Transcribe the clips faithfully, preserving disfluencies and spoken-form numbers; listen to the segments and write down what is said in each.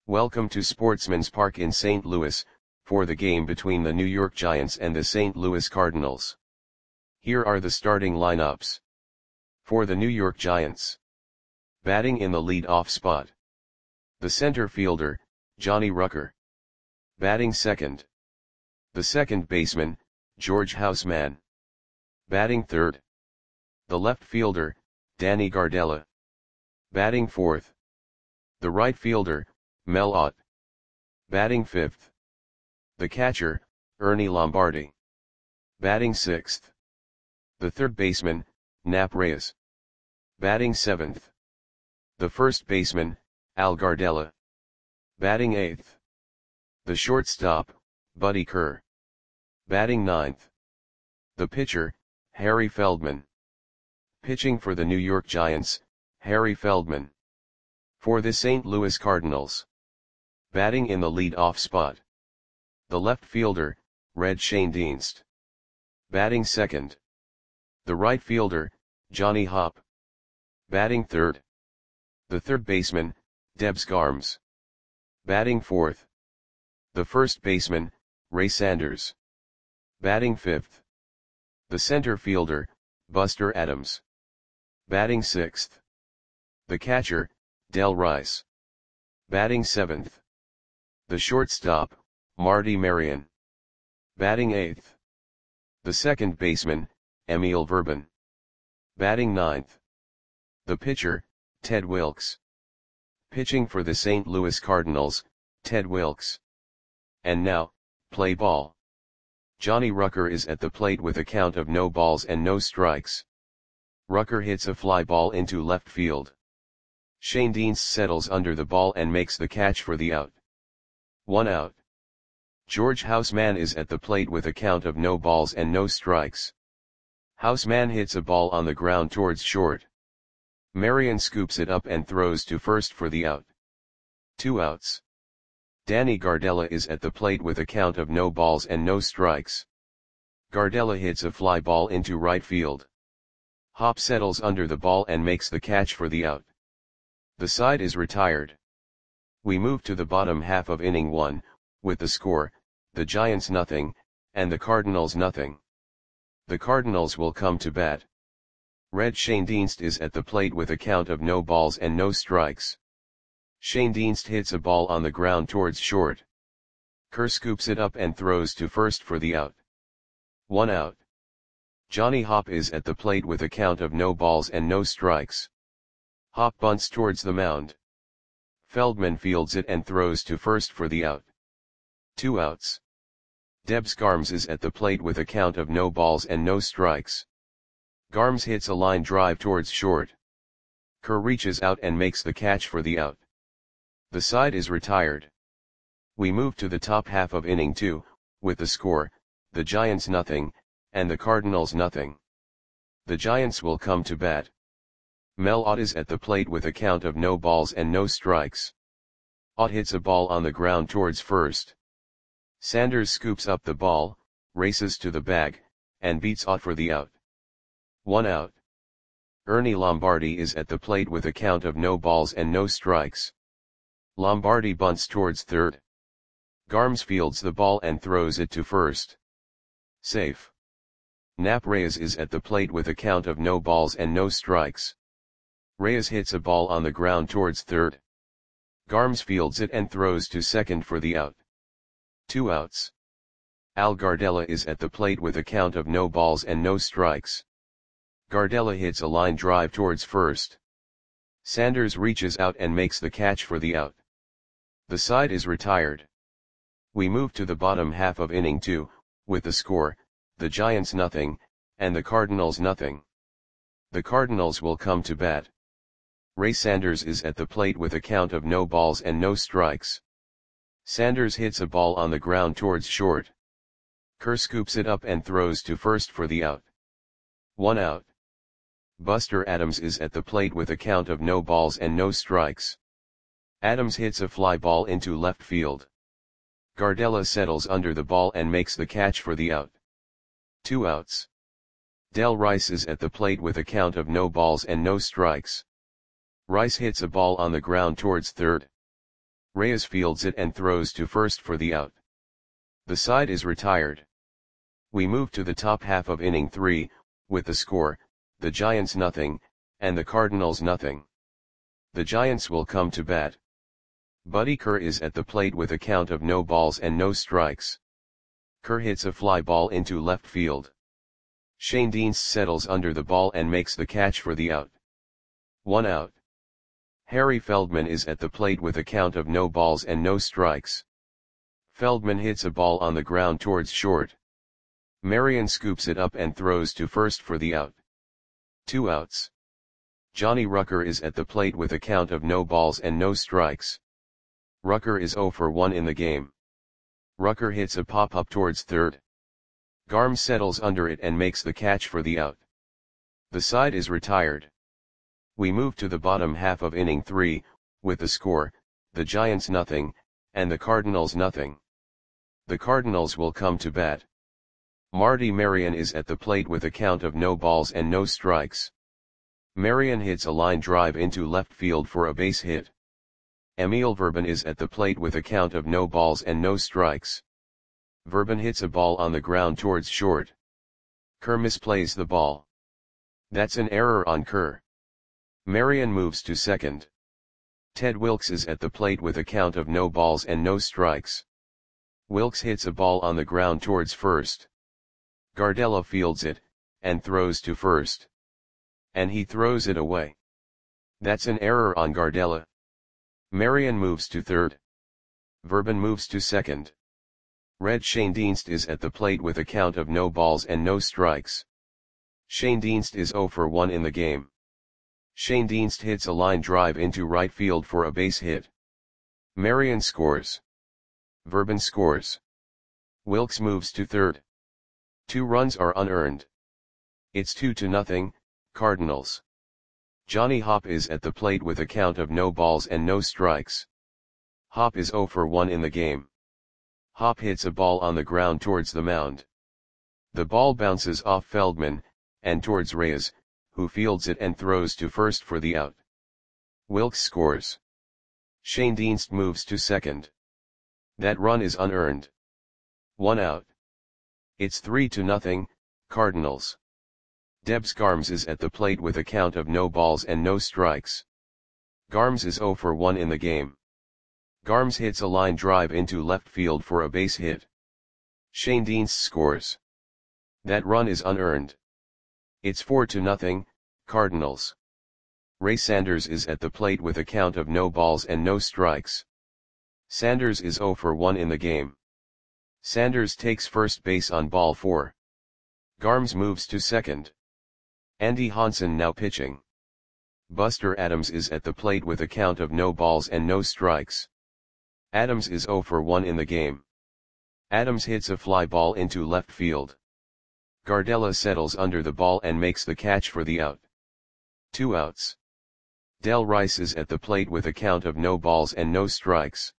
Welcome to Sportsman's Park in Saint Louis, for the game between the New York Giants and the Saint Louis Cardinals. Here are the starting lineups. For the New York Giants. Batting in the lead-off spot. The center fielder, Johnny Rucker. Batting second. The second baseman, George Houseman. Batting third. The left fielder, Danny Gardella. Batting fourth. The right fielder, Mel Ott. Batting fifth. The catcher, Ernie Lombardi. Batting sixth. The third baseman, Nap Reyes. Batting seventh. The first baseman, Al Gardella. Batting eighth. The shortstop, Buddy Kerr. Batting ninth. The pitcher, Harry Feldman. Pitching for the New York Giants, Harry Feldman. For the Saint Louis Cardinals. Batting in the lead-off spot. The left fielder, Red Schoendienst. Batting second. The right fielder, Johnny Hopp. Batting third. The third baseman, Debs Garms. Batting fourth. The first baseman, Ray Sanders. Batting fifth. The center fielder, Buster Adams. Batting sixth. The catcher, Del Rice. Batting seventh. The shortstop, Marty Marion. Batting eighth. The second baseman, Emil Verban. Batting ninth. The pitcher, Ted Wilkes. Pitching for the Saint Louis Cardinals, Ted Wilkes. And now, play ball. Johnny Rucker is at the plate with a count of no balls and no strikes. Rucker hits a fly ball into left field. Schoendienst settles under the ball and makes the catch for the out. One out. George Houseman is at the plate with a count of no balls and no strikes. Houseman hits a ball on the ground towards short. Marion scoops it up and throws to first for the out. Two outs. Danny Gardella is at the plate with a count of no balls and no strikes. Gardella hits a fly ball into right field. Hopp settles under the ball and makes the catch for the out. The side is retired. We move to the bottom half of inning one, with the score, the Giants nothing, and the Cardinals nothing. The Cardinals will come to bat. Red Schoendienst is at the plate with a count of no balls and no strikes. Schoendienst hits a ball on the ground towards short. Kerr scoops it up and throws to first for the out. One out. Johnny Hopp is at the plate with a count of no balls and no strikes. Hopp bunts towards the mound. Feldman fields it and throws to first for the out. Two outs. Debs Garms is at the plate with a count of no balls and no strikes. Garms hits a line drive towards short. Kerr reaches out and makes the catch for the out. The side is retired. We move to the top half of inning two, with the score, the Giants nothing, and the Cardinals nothing. The Giants will come to bat. Mel Ott is at the plate with a count of no balls and no strikes. Ott hits a ball on the ground towards first. Sanders scoops up the ball, races to the bag, and beats Ott for the out. One out. Ernie Lombardi is at the plate with a count of no balls and no strikes. Lombardi bunts towards third. Garms fields the ball and throws it to first. Safe. Nap Reyes is at the plate with a count of no balls and no strikes. Reyes hits a ball on the ground towards third. Garms fields it and throws to second for the out. Two outs. Al Gardella is at the plate with a count of no balls and no strikes. Gardella hits a line drive towards first. Sanders reaches out and makes the catch for the out. The side is retired. We move to the bottom half of inning two, with the score, the Giants nothing, and the Cardinals nothing. The Cardinals will come to bat. Ray Sanders is at the plate with a count of no balls and no strikes. Sanders hits a ball on the ground towards short. Kerr scoops it up and throws to first for the out. One out. Buster Adams is at the plate with a count of no balls and no strikes. Adams hits a fly ball into left field. Gardella settles under the ball and makes the catch for the out. Two outs. Del Rice is at the plate with a count of no balls and no strikes. Rice hits a ball on the ground towards third. Reyes fields it and throws to first for the out. The side is retired. We move to the top half of inning three, with the score, the Giants nothing, and the Cardinals nothing. The Giants will come to bat. Buddy Kerr is at the plate with a count of no balls and no strikes. Kerr hits a fly ball into left field. Shane Dienst settles under the ball and makes the catch for the out. One out. Harry Feldman is at the plate with a count of no balls and no strikes. Feldman hits a ball on the ground towards short. Marion scoops it up and throws to first for the out. Two outs. Johnny Rucker is at the plate with a count of no balls and no strikes. Rucker is oh for one in the game. Rucker hits a pop-up towards third. Garm settles under it and makes the catch for the out. The side is retired. We move to the bottom half of inning three, with the score, the Giants nothing, and the Cardinals nothing. The Cardinals will come to bat. Marty Marion is at the plate with a count of no balls and no strikes. Marion hits a line drive into left field for a base hit. Emil Verban is at the plate with a count of no balls and no strikes. Verban hits a ball on the ground towards short. Kerr misplays the ball. That's an error on Kerr. Marion moves to second. Ted Wilkes is at the plate with a count of no balls and no strikes. Wilkes hits a ball on the ground towards first. Gardella fields it, and throws to first. And he throws it away. That's an error on Gardella. Marion moves to third. Verban moves to second. Red Shane Dienst is at the plate with a count of no balls and no strikes. Shane Dienst is oh for one in the game. Shane Dienst hits a line drive into right field for a base hit. Marion scores. Verban scores. Wilkes moves to third. Two runs are unearned. It's two to nothing, Cardinals. Johnny Hopp is at the plate with a count of no balls and no strikes. Hopp is oh for one in the game. Hopp hits a ball on the ground towards the mound. The ball bounces off Feldman, and towards Reyes, who fields it and throws to first for the out. Wilkes scores. Shane Dienst moves to second. That run is unearned. One out. It's three to nothing, Cardinals. Debs Garms is at the plate with a count of no balls and no strikes. Garms is oh for one in the game. Garms hits a line drive into left field for a base hit. Shane Dienst scores. That run is unearned. It's four to nothing, Cardinals. Ray Sanders is at the plate with a count of no balls and no strikes. Sanders is oh for one in the game. Sanders takes first base on ball four. Garms moves to second. Andy Hansen now pitching. Buster Adams is at the plate with a count of no balls and no strikes. Adams is oh for one in the game. Adams hits a fly ball into left field. Gardella settles under the ball and makes the catch for the out. Two outs. Del Rice is at the plate with a count of no balls and no strikes.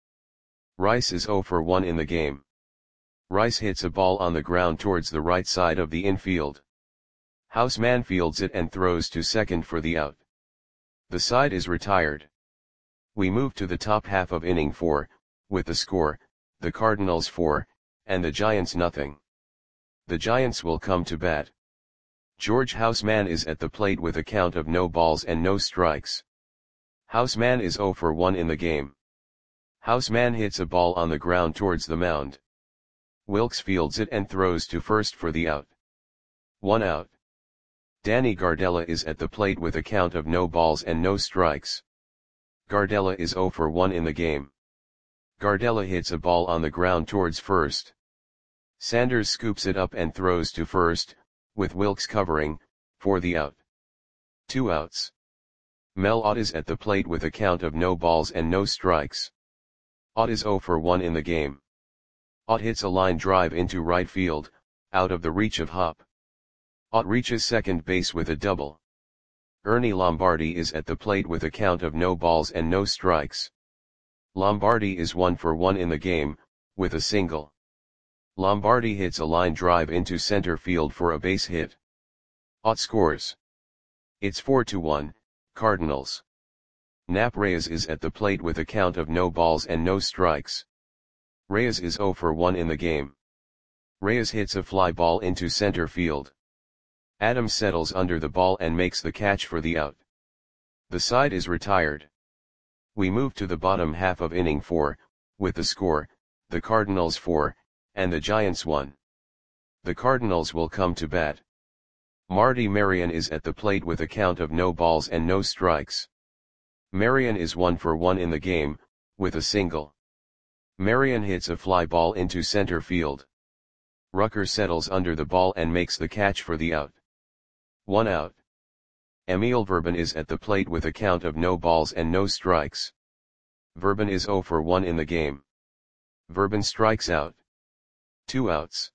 Rice is oh for one in the game. Rice hits a ball on the ground towards the right side of the infield. Houseman fields it and throws to second for the out. The side is retired. We move to the top half of inning four, with the score, the Cardinals four, and the Giants nothing. The Giants will come to bat. George Houseman is at the plate with a count of no balls and no strikes. Houseman is oh for one in the game. Houseman hits a ball on the ground towards the mound. Wilkes fields it and throws to first for the out. One out. Danny Gardella is at the plate with a count of no balls and no strikes. Gardella is oh for one in the game. Gardella hits a ball on the ground towards first. Sanders scoops it up and throws to first, with Wilkes covering, for the out. Two outs. Mel Ott is at the plate with a count of no balls and no strikes. Ott is oh for one in the game. Ott hits a line drive into right field, out of the reach of Hopp. Ott reaches second base with a double. Ernie Lombardi is at the plate with a count of no balls and no strikes. Lombardi is one for one in the game, with a single. Lombardi hits a line drive into center field for a base hit. Ott scores. It's four to one, Cardinals. Nap Reyes is at the plate with a count of no balls and no strikes. Reyes is zero for one in the game. Reyes hits a fly ball into center field. Adams settles under the ball and makes the catch for the out. The side is retired. We move to the bottom half of inning four, with the score, the Cardinals four, and the Giants one. The Cardinals will come to bat. Marty Marion is at the plate with a count of no balls and no strikes. Marion is one for one in the game, with a single. Marion hits a fly ball into center field. Rucker settles under the ball and makes the catch for the out. One out. Emil Verban is at the plate with a count of no balls and no strikes. Verban is zero for one in the game. Verban strikes out. Two outs.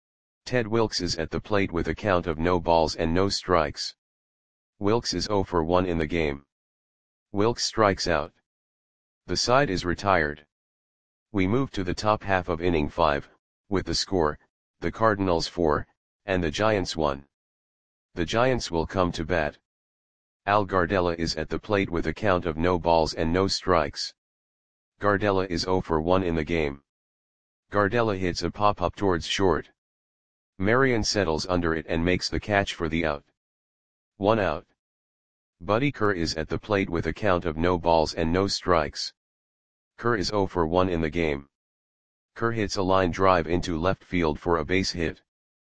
Ted Wilks is at the plate with a count of no balls and no strikes. Wilks is zero for one in the game. Wilks strikes out. The side is retired. We move to the top half of inning five, with the score, the Cardinals four, and the Giants one. The Giants will come to bat. Al Gardella is at the plate with a count of no balls and no strikes. Gardella is zero for one in the game. Gardella hits a pop-up towards short. Marion settles under it and makes the catch for the out. One out. Buddy Kerr is at the plate with a count of no balls and no strikes. Kerr is zero for one in the game. Kerr hits a line drive into left field for a base hit.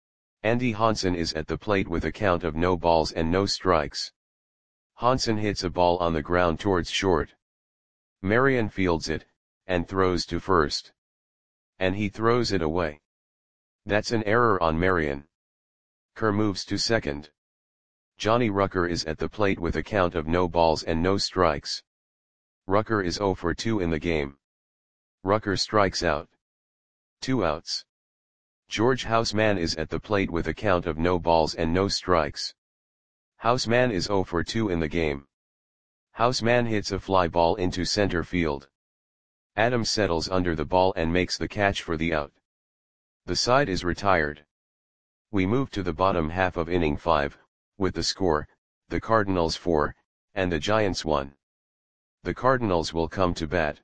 Andy Hansen is at the plate with a count of no balls and no strikes. Hansen hits a ball on the ground towards short. Marion fields it, and throws to first. And he throws it away. That's an error on Marion. Kerr moves to second. Johnny Rucker is at the plate with a count of no balls and no strikes. Rucker is zero for two in the game. Rucker strikes out. Two outs. George Houseman is at the plate with a count of no balls and no strikes. Houseman is zero for two in the game. Houseman hits a fly ball into center field. Adams settles under the ball and makes the catch for the out. The side is retired. We move to the bottom half of inning five, with the score, the Cardinals four, and the Giants one. The Cardinals will come to bat.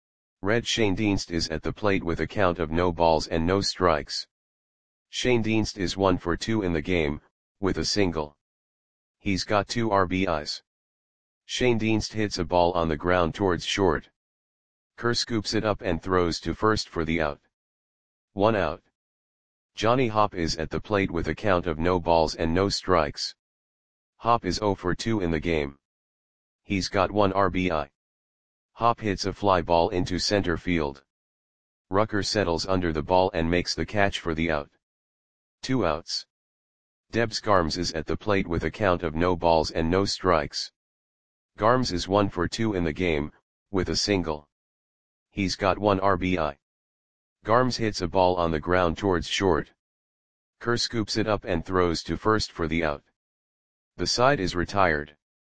Red Schoendienst is at the plate with a count of no balls and no strikes. Schoendienst is one for two in the game, with a single. He's got two R B Is. Schoendienst hits a ball on the ground towards short. Kerr scoops it up and throws to first for the out. One out. Johnny Hopp is at the plate with a count of no balls and no strikes. Hopp is zero for two in the game. He's got one R B I. Hopp hits a fly ball into center field. Rucker settles under the ball and makes the catch for the out. Two outs. Debs Garms is at the plate with a count of no balls and no strikes. Garms is one for two in the game, with a single. He's got one R B I. Garms hits a ball on the ground towards short. Kerr scoops it up and throws to first for the out. The side is retired.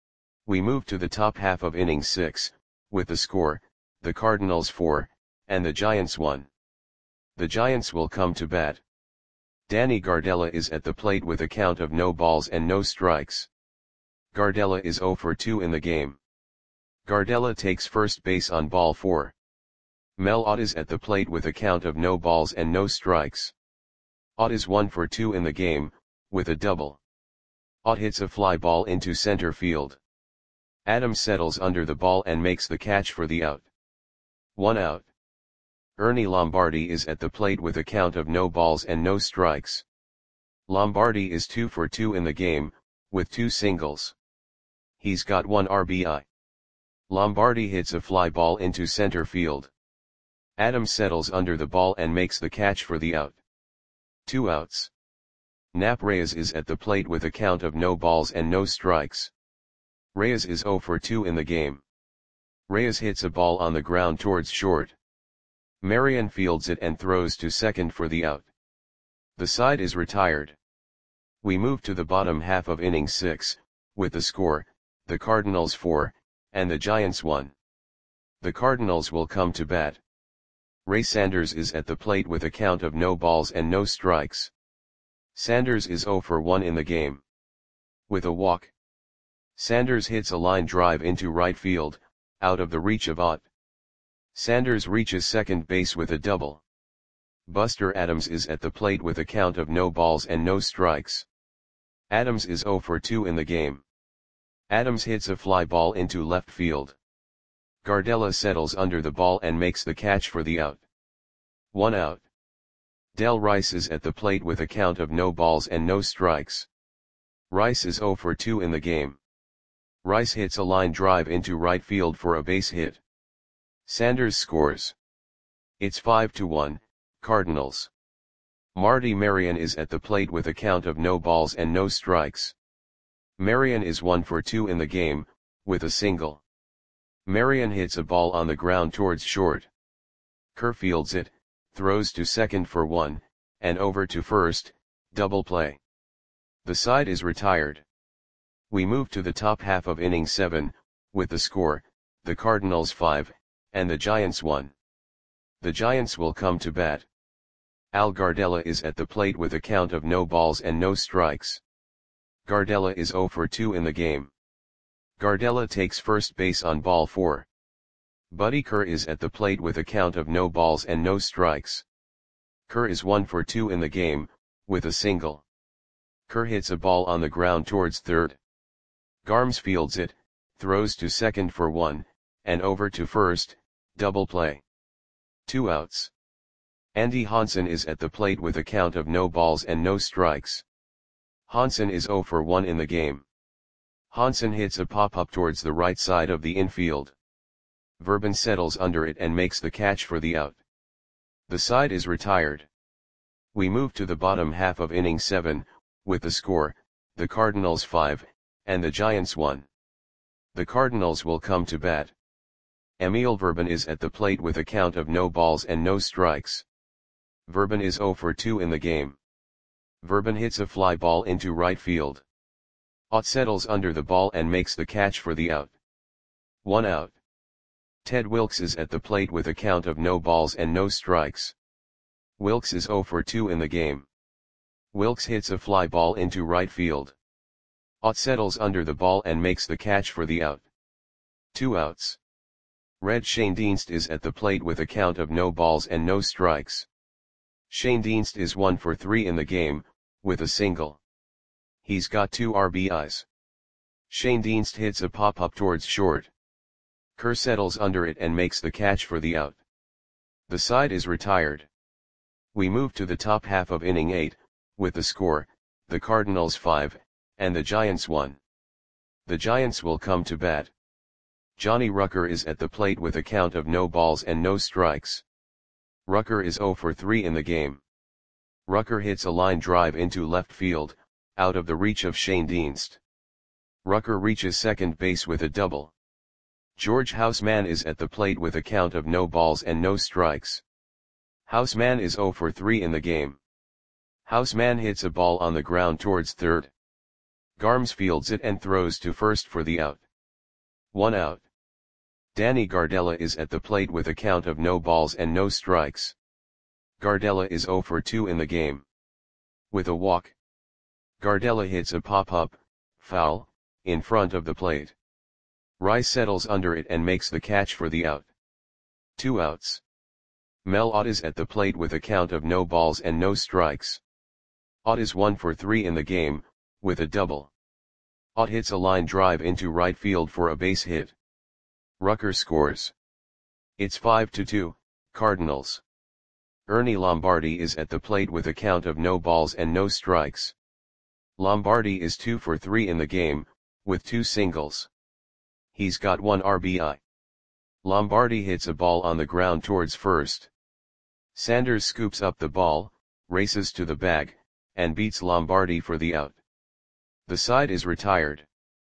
We move to the top half of inning six, with the score, the Cardinals four, and the Giants one. The Giants will come to bat. Danny Gardella is at the plate with a count of no balls and no strikes. Gardella is zero for two in the game. Gardella takes first base on ball four. Mel Ott is at the plate with a count of no balls and no strikes. Ott is one for two in the game, with a double. Ott hits a fly ball into center field. Adams settles under the ball and makes the catch for the out. One out. Ernie Lombardi is at the plate with a count of no balls and no strikes. Lombardi is two for two in the game, with two singles. He's got one R B I. Lombardi hits a fly ball into center field. Adams settles under the ball and makes the catch for the out. Two outs. Nap Reyes is at the plate with a count of no balls and no strikes. Reyes is zero for two in the game. Reyes hits a ball on the ground towards short. Marion fields it and throws to second for the out. The side is retired. We move to the bottom half of inning six, with the score, the Cardinals four, and the Giants one. The Cardinals will come to bat. Ray Sanders is at the plate with a count of no balls and no strikes. Sanders is zero for one in the game. With a walk. Sanders hits a line drive into right field, out of the reach of Ott. Sanders reaches second base with a double. Buster Adams is at the plate with a count of no balls and no strikes. Adams is oh for two in the game. Adams hits a fly ball into left field. Gardella settles under the ball and makes the catch for the out. One out. Del Rice is at the plate with a count of no balls and no strikes. Rice is oh for two in the game. Rice hits a line drive into right field for a base hit. Sanders scores. It's five to one, Cardinals. Marty Marion is at the plate with a count of no balls and no strikes. Marion is one for two in the game, with a single. Marion hits a ball on the ground towards short. Kerr fields it, throws to second for one, and over to first, double play. The side is retired. We move to the top half of inning seven, with the score, the Cardinals five, and the Giants one. The Giants will come to bat. Al Gardella is at the plate with a count of no balls and no strikes. Gardella is oh for two in the game. Gardella takes first base on ball four. Buddy Kerr is at the plate with a count of no balls and no strikes. Kerr is one for two in the game, with a single. Kerr hits a ball on the ground towards third. Garms fields it, throws to second for one, and over to first, double play. Two outs. Andy Hansen is at the plate with a count of no balls and no strikes. Hansen is oh for one in the game. Hansen hits a pop-up towards the right side of the infield. Verban settles under it and makes the catch for the out. The side is retired. We move to the bottom half of inning seven, with the score, the Cardinals five, and the Giants one. The Cardinals will come to bat. Emil Verban is at the plate with a count of no balls and no strikes. Verban is oh for two in the game. Verban hits a fly ball into right field. Ott settles under the ball and makes the catch for the out. One out. Ted Wilkes is at the plate with a count of no balls and no strikes. Wilkes is oh for two in the game. Wilkes hits a fly ball into right field. Ott settles under the ball and makes the catch for the out. Two outs. Red Schoendienst is at the plate with a count of no balls and no strikes. Schoendienst is one for three in the game, with a single. He's got two R B Is. Schoendienst hits a pop-up towards short. Kerr settles under it and makes the catch for the out. The side is retired. We move to the top half of inning eight, with the score, the Cardinals five, and the Giants one. The Giants will come to bat. Johnny Rucker is at the plate with a count of no balls and no strikes. Rucker is oh for three in the game. Rucker hits a line drive into left field, out of the reach of Schoendienst. Rucker reaches second base with a double. George Houseman is at the plate with a count of no balls and no strikes. Houseman is oh for three in the game. Houseman hits a ball on the ground towards third. Garms fields it and throws to first for the out. One out. Danny Gardella is at the plate with a count of no balls and no strikes. Gardella is oh for two in the game. With a walk. Gardella hits a pop-up, foul, in front of the plate. Rice settles under it and makes the catch for the out. Two outs. Mel Ott is at the plate with a count of no balls and no strikes. Ott is one for three in the game, with a double. Ott hits a line drive into right field for a base hit. Rucker scores. It's five to two, Cardinals. Ernie Lombardi is at the plate with a count of no balls and no strikes. Lombardi is two for three in the game, with two singles. He's got one R B I. Lombardi hits a ball on the ground towards first. Sanders scoops up the ball, races to the bag, and beats Lombardi for the out. The side is retired.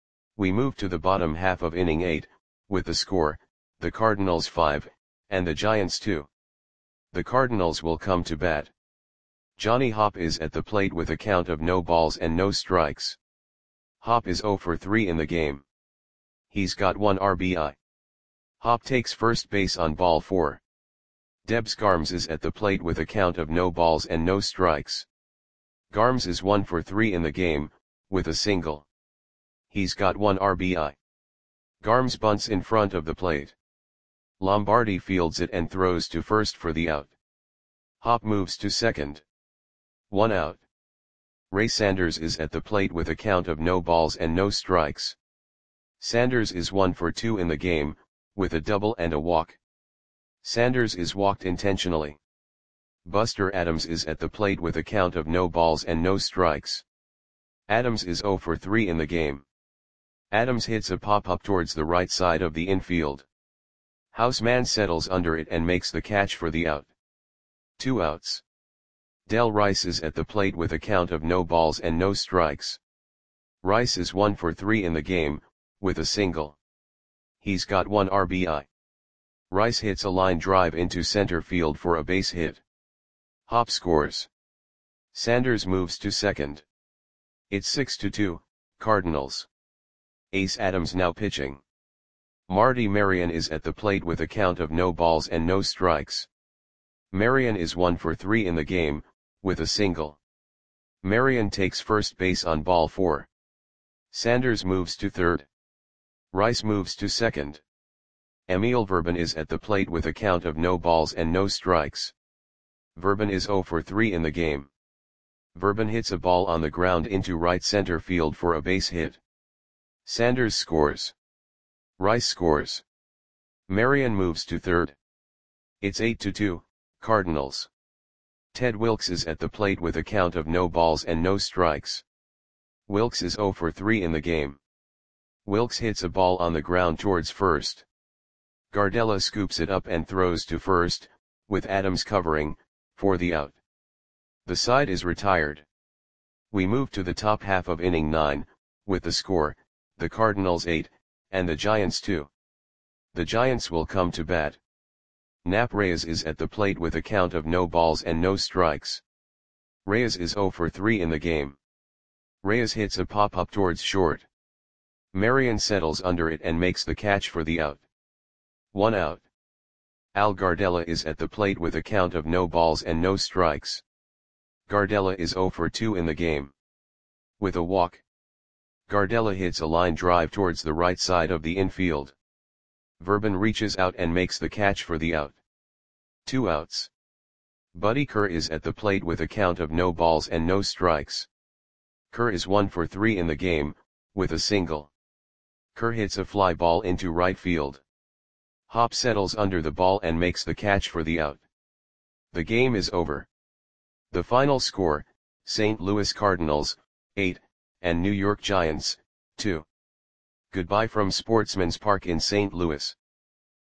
We move to the bottom half of inning eight, with the score, the Cardinals five, and the Giants two. The Cardinals will come to bat. Johnny Hopp is at the plate with a count of no balls and no strikes. Hopp is oh for three in the game. He's got one R B I. Hopp takes first base on ball four. Debs Garms is at the plate with a count of no balls and no strikes. Garms is one for three in the game, with a single. He's got one R B I. Garms bunts in front of the plate. Lombardi fields it and throws to first for the out. Hop moves to second. One out. Ray Sanders is at the plate with a count of no balls and no strikes. Sanders is one for two in the game, with a double and a walk. Sanders is walked intentionally. Buster Adams is at the plate with a count of no balls and no strikes. Adams is zero for three in the game. Adams hits a pop-up towards the right side of the infield. Houseman settles under it and makes the catch for the out. Two outs. Del Rice is at the plate with a count of no balls and no strikes. Rice is one for three in the game, with a single. He's got one R B I. Rice hits a line drive into center field for a base hit. Hop scores. Sanders moves to second. It's six to two, Cardinals. Ace Adams now pitching. Marty Marion is at the plate with a count of no balls and no strikes. Marion is one for three in the game, with a single. Marion takes first base on ball four. Sanders moves to third. Rice moves to second. Emil Verban is at the plate with a count of no balls and no strikes. Verban is zero for three in the game. Verban hits a ball on the ground into right center field for a base hit. Sanders scores. Rice scores. Marion moves to third. It's eight to two, Cardinals. Ted Wilkes is at the plate with a count of no balls and no strikes. Wilkes is zero for three in the game. Wilkes hits a ball on the ground towards first. Gardella scoops it up and throws to first, with Adams covering, for the out. The side is retired. We move to the top half of inning nine, with the score, the Cardinals eight, and the Giants two. The Giants will come to bat. Nap Reyes is at the plate with a count of no balls and no strikes. Reyes is zero for three in the game. Reyes hits a pop-up towards short. Marion settles under it and makes the catch for the out. One out. Al Gardella is at the plate with a count of no balls and no strikes. Gardella is zero for two in the game. With a walk. Gardella hits a line drive towards the right side of the infield. Verban reaches out and makes the catch for the out. Two outs. Buddy Kerr is at the plate with a count of no balls and no strikes. Kerr is one for three in the game, with a single. Kerr hits a fly ball into right field. Hop settles under the ball and makes the catch for the out. The game is over. The final score, Saint Louis Cardinals, eight, and New York Giants, two. Goodbye from Sportsman's Park in Saint Louis.